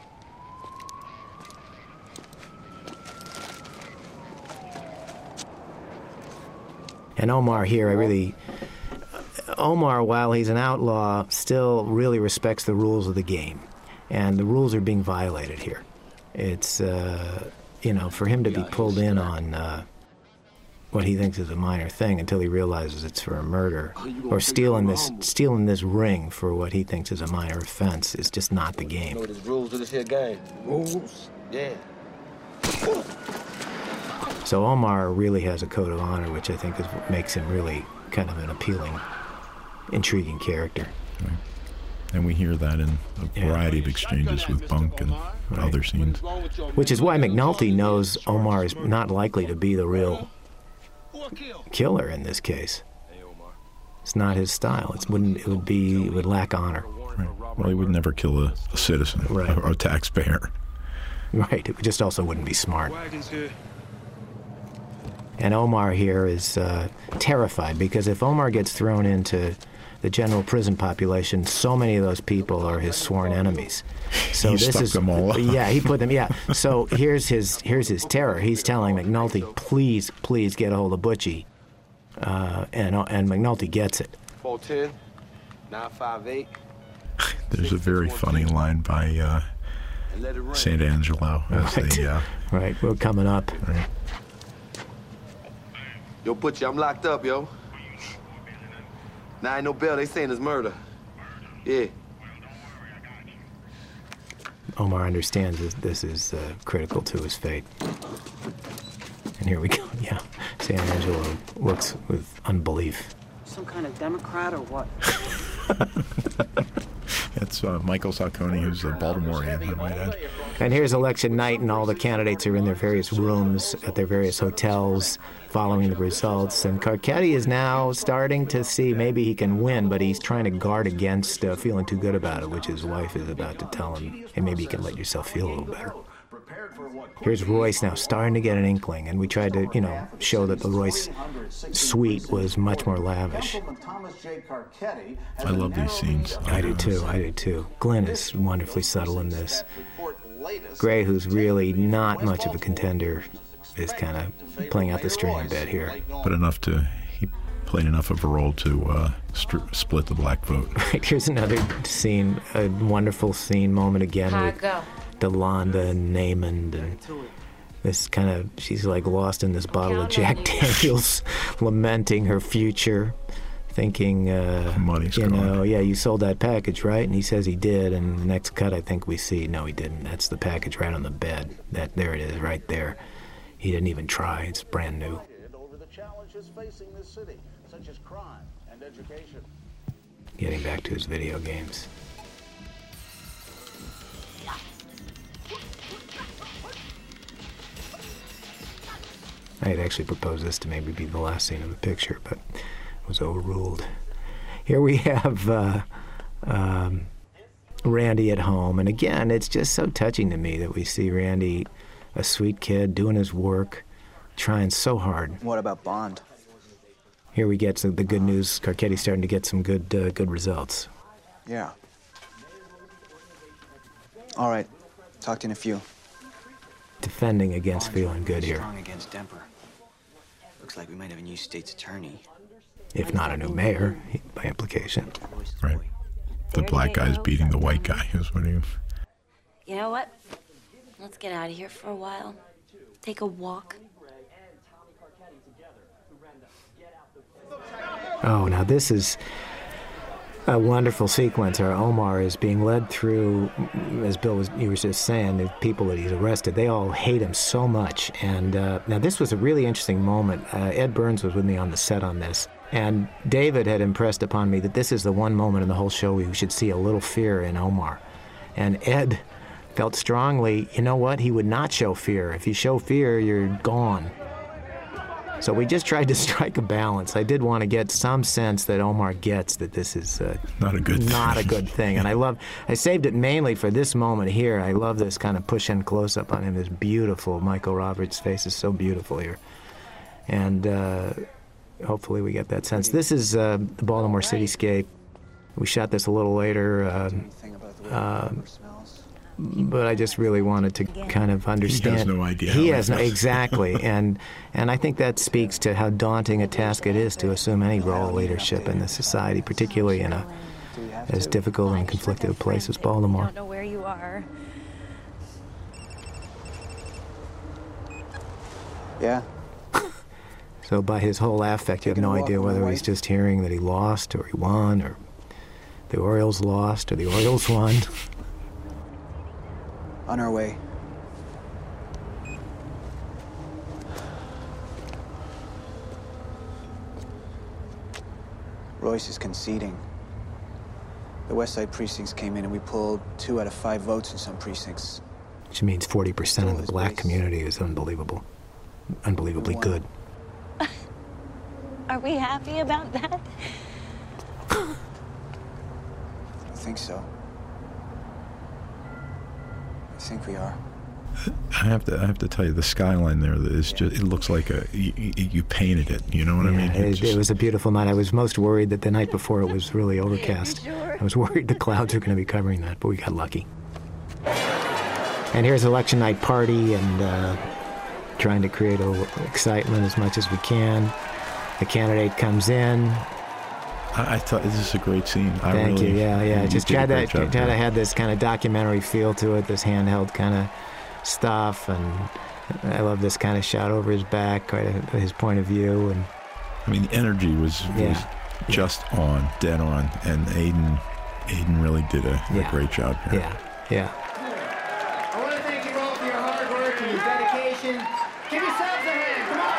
And Omar here, I really, Omar, while he's an outlaw, still really respects the rules of the game. And the rules are being violated here. It's, uh, you know, for him to be pulled in on uh, what he thinks is a minor thing until he realizes it's for a murder, or stealing this stealing this ring for what he thinks is a minor offense is just not the game. You know there's rules to this here game. Rules? Yeah. So Omar really has a code of honor, which I think is what makes him really kind of an appealing, intriguing character. Right. And we hear that in a variety yeah. of exchanges with Bunk and right. other scenes. Which is why McNulty knows Omar is not likely to be the real killer in this case. It's not his style. It wouldn't. It would be. It would lack honor. Right. Well, he would never kill a, a citizen right. or a taxpayer. Right. It just also wouldn't be smart. And Omar here is uh, terrified because if Omar gets thrown into the general prison population, so many of those people are his sworn enemies. So he this stuck is them all up. Yeah, he put them. Yeah. So here's his here's his terror. He's telling McNulty, please, please get a hold of Butchie, uh, and and McNulty gets it. four ten, nine five eight There's a very funny line by uh, Santangelo. Right. The, uh, right. We're coming up. Right. Yo, Butchie, I'm locked up, yo. Nah, ain't no bail. They saying it's murder. Yeah. Omar understands this, this is uh, critical to his fate. And here we go. Yeah. Santangelo looks with unbelief. Some kind of Democrat or what? It's uh, Michael Salcone, who's a Baltimorean, I might add. And here's election night, and all the candidates are in their various rooms at their various hotels following the results. And Carcetti is now starting to see maybe he can win, but he's trying to guard against uh, feeling too good about it, which his wife is about to tell him, hey, maybe you can let yourself feel a little better. Here's Royce now starting to get an inkling, and we tried to, you know, show that the Royce suite was much more lavish. I love these scenes. I do too, I do too. Glenn is wonderfully subtle in this. Gray, who's really not much of a contender, is kind of playing out the string a bit here. But enough to, he played enough of a role to uh, st- split the black vote. Right, here's another scene, a wonderful scene moment again How'd with it go? Delonda and Namond, and this kind of, she's like lost in this bottle of Jack Daniels, lamenting her future, thinking, uh, Money's you gone. know, yeah, you sold that package, right? And he says he did, and the next cut I think we see, no, he didn't. That's the package right on the bed. That there it is, right there. He didn't even try. It's brand new. Getting back to his video games. I had actually proposed this to maybe be the last scene of the picture, but was overruled. Here we have uh, um, Randy at home, and again, it's just so touching to me that we see Randy, a sweet kid, doing his work, trying so hard. What about Bond? Here we get some, the good news. Carcetti's starting to get some good, uh, good results. Yeah. All right. Talk to you in a few. defending against feeling good here. Strong against Demper. Looks like we might have a new state's attorney. If not a new mayor, by implication. Right. The black guy's beating the white guy is what he... You know what? Let's get out of here for a while. Take a walk. Oh, now this is a wonderful sequence. Our Omar is being led through, as Bill was, you were just saying, the people that he's arrested, they all hate him so much. And uh, now this was a really interesting moment. Uh, Ed Burns was with me on the set on this. And David had impressed upon me that this is the one moment in the whole show we should see a little fear in Omar. And Ed felt strongly, you know what, he would not show fear. If you show fear, you're gone. So we just tried to strike a balance. I did want to get some sense that Omar gets that this is uh, not a good not thing. a good thing. And I love, I saved it mainly for this moment here. I love this kind of push-in close-up on him. This beautiful, Michael Roberts' face is so beautiful here. And uh, hopefully we get that sense. This is uh, the Baltimore cityscape. We shot this a little later. Uh, uh, But I just really wanted to kind of understand. He has no idea. He has no, exactly, and and I think that speaks to how daunting a task it is to assume any role of leadership in this society, particularly in a as difficult and conflicted a place as Baltimore. I don't know where you are. Yeah. So by his whole affect, you have no idea whether he's just hearing that he lost or he won, or the Orioles lost or the Orioles won. On our way. Royce is conceding. The West Side precincts came in and we pulled two out of five votes in some precincts. Which means forty percent of the black community is unbelievable. Unbelievably good. Are we happy about that? I think so. I think we are. I have to. I have to tell you, the skyline there is just—it looks like a you, you painted it. You know what yeah, I mean? It, just, it was a beautiful night. I was most worried that the night before it was really overcast. Sure? I was worried the clouds were going to be covering that, but we got lucky. And here's election night party, and uh, trying to create a, excitement as much as we can. The candidate comes in. I, I thought this is a great scene. I Thank really, you. Yeah, yeah. You Just did a had great that. job Had there. had this kind of documentary feel to it. This handheld kind of stuff, and I love this kind of shot over his back, right at his point of view. And I mean, the energy was, Yeah. was just on, dead on, and Aiden, Aiden really did a, Yeah. a great job here. yeah, yeah. I want to thank you all for your hard work and your dedication. Give yourselves a hand, come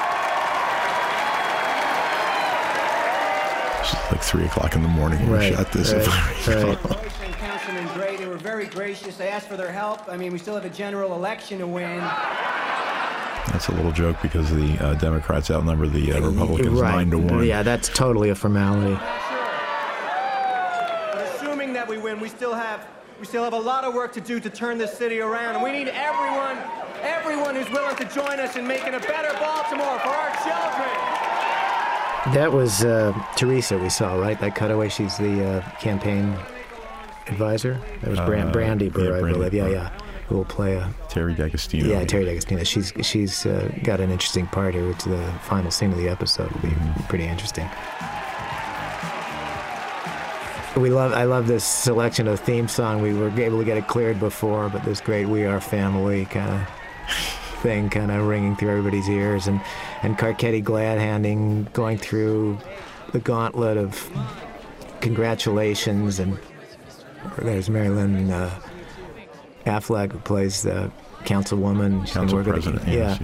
on! It's like three o'clock in the morning when Right, we shot this. if I right, recall. right. And Councilman Gray, they were very gracious. They asked for their help. I mean, we still have a general election to win. That's a little joke because the uh, Democrats outnumber the uh, Republicans Right. nine to one. Yeah, that's totally a formality. But assuming that we win, we still have we still have a lot of work to do to turn this city around. And we need everyone, everyone who's willing to join us in making a better Baltimore for our children. That was uh, Teresa we saw, right? That cutaway. She's the uh, campaign advisor. That was Brand, Uh, Brandy Burr, yeah, I Brandy believe. Yeah, Burr. yeah. Who will play a Terry D'Agostino. Yeah, Terry D'Agostino. She's she's uh, got an interesting part here, which the final scene of the episode will be Mm-hmm. pretty interesting. We love. I love this selection of the theme song. We were able to get it cleared before, but this great "We Are Family" kind of thing, kind of ringing through everybody's ears, and and Carcetti glad handing, going through the gauntlet of congratulations, and there's Marilyn uh, Affleck, who plays the councilwoman. She's been Council working- president, yeah. yeah, she-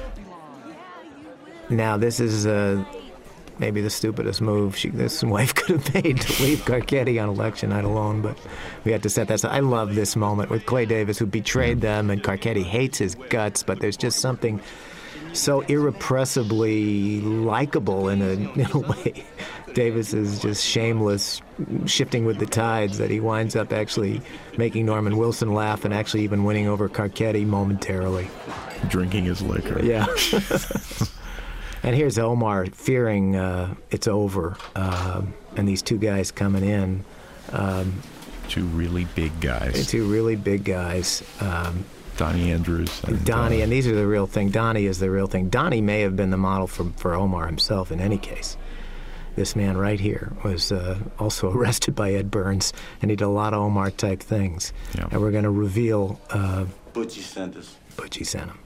Now this is uh, maybe the stupidest move she, this wife could have made, to leave Carcetti on election night alone, but we had to set that. So I love this moment with Clay Davis, who betrayed them, and Carcetti hates his guts, but there's just something so irrepressibly likable in a, in a way. Davis is just shameless, shifting with the tides, that he winds up actually making Norman Wilson laugh and actually even winning over Carcetti momentarily. Drinking his liquor. Yeah. And here's Omar fearing uh, it's over, um, and these two guys coming in. Um, two really big guys. Two really big guys. Um, Donnie Andrews. And, Donnie, uh, and these are the real thing. Donnie is the real thing. Donnie may have been the model for, for Omar himself in any case. This man right here was uh, also arrested by Ed Burns, and he did a lot of Omar-type things. Yeah. And we're going to reveal... Uh, Butchie sent us. Butchie sent him.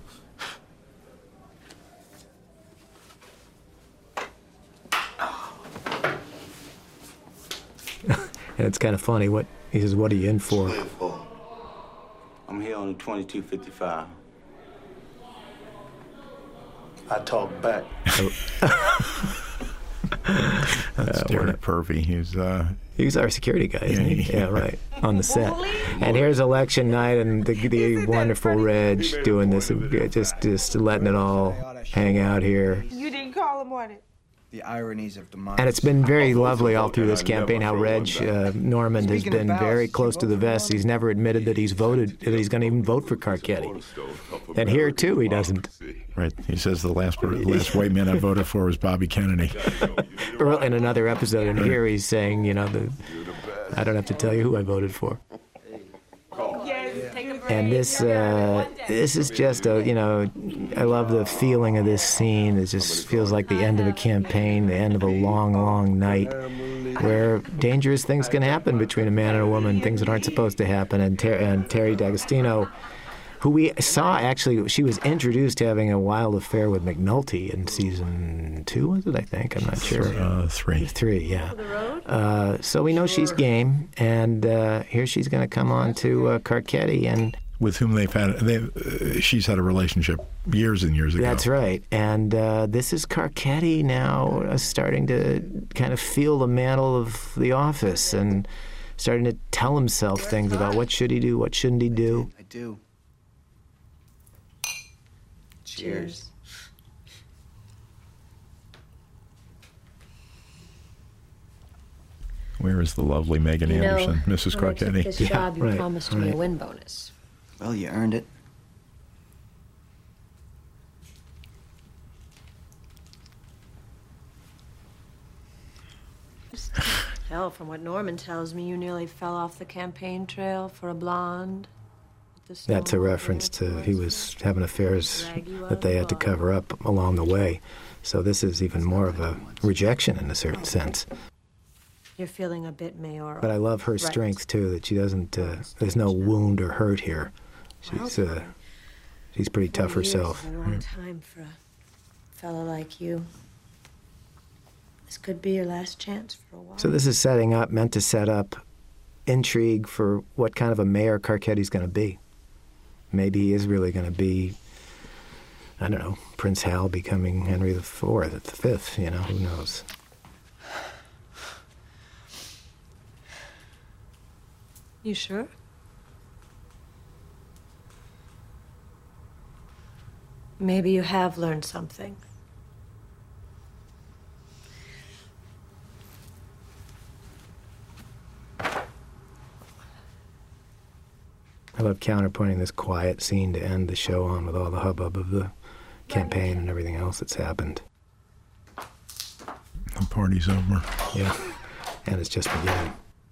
And it's kind of funny. What he says, what are you in for? I'm here on the twenty-two fifty-five. I talk back. That's Uh, Derek Purvey. He's uh, he's our security guy, isn't yeah, he? yeah. Yeah, right. On the set. And here's election night, and the, the wonderful Reg doing this, just just letting it all hang out here. You didn't call him on it. The ironies of democracy. And it's been very lovely all through this campaign how Reg uh, Norman has been very close to the vest. He's never admitted that he's voted, that he's going to even vote for Carcetti. And here, too, he doesn't. Right. He says the last the last white man I voted for was Bobby Kennedy. In another episode in here, he's saying, you know, the, I don't have to tell you who I voted for. And this, uh, this is just a, you know, I love the feeling of this scene. It just feels like the end of a campaign, the end of a long, long night, where dangerous things can happen between a man and a woman, things that aren't supposed to happen. And, Ter- and Terry D'Agostino, who we saw actually, she was introduced having a wild affair with McNulty in season two, was it, I think? I'm not sure. Uh, three. Three, yeah. Uh, so we know she's game, and uh, here she's going to come on to uh, Carcetti, and with whom they've had, they, uh, she's had a relationship years and years ago. That's right. And uh, this is Carcetti now uh, starting to kind of feel the mantle of the office and starting to tell himself things about what should he do, what shouldn't he do. I do. Cheers. Where is the lovely Megan You know, Anderson, Missus when I took Carcetti? this Yeah, job, you right, promised me a right. win bonus. Well, you earned it. Hell, from what Norman tells me, you nearly fell off the campaign trail for a blonde. with the That's a stone reference to he was having affairs Drag you out that they of had to water. cover up along the way. So this is even more of a rejection in a certain sense. You're feeling a bit mayoral. But I love her Right. strength, too, that she doesn't, uh, there's no wound or hurt here. She's, uh, she's pretty tough Forty years herself. is a long time for a fellow like you. This could be your last chance for a while. So this is setting up, meant to set up intrigue for what kind of a mayor Carcetti's going to be. Maybe he is really going to be, I don't know, Prince Hal becoming Henry the Fourth, the Fifth, you know, who knows. You sure? Maybe you have learned something. I love counterpointing this quiet scene to end the show on with all the hubbub of the campaign and everything else that's happened. The party's over. Yeah, and it's just beginning.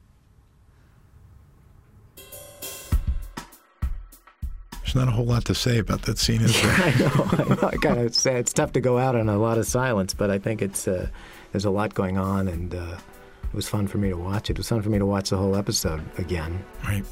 There's not a whole lot to say about that scene, is there? I know, I know. I kind of say it's tough to go out on a lot of silence, but I think it's uh, there's a lot going on, and uh, it was fun for me to watch it. It was fun for me to watch the whole episode again. Right.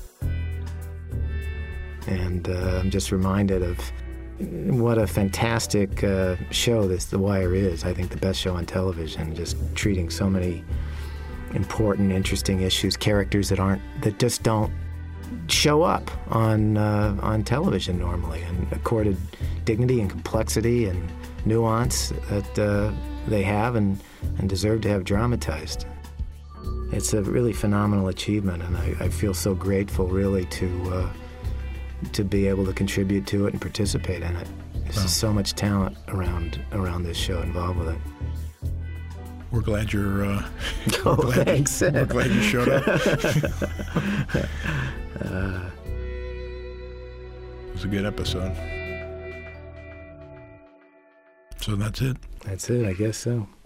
And uh, I'm just reminded of what a fantastic uh, show this The Wire is. I think the best show on television, just treating so many important, interesting issues, characters that aren't, that just don't show up on uh, on television normally, and accorded dignity and complexity and nuance that uh, they have and, and deserve to have dramatized. It's a really phenomenal achievement, and I, I feel so grateful, really, to uh, to be able to contribute to it and participate in it. There's Wow. just so much talent around around this show involved with it. We're glad you're. Uh, Oh, we're glad thanks. You, we're glad you showed up. uh, It was a good episode. So that's it. That's it, I guess so.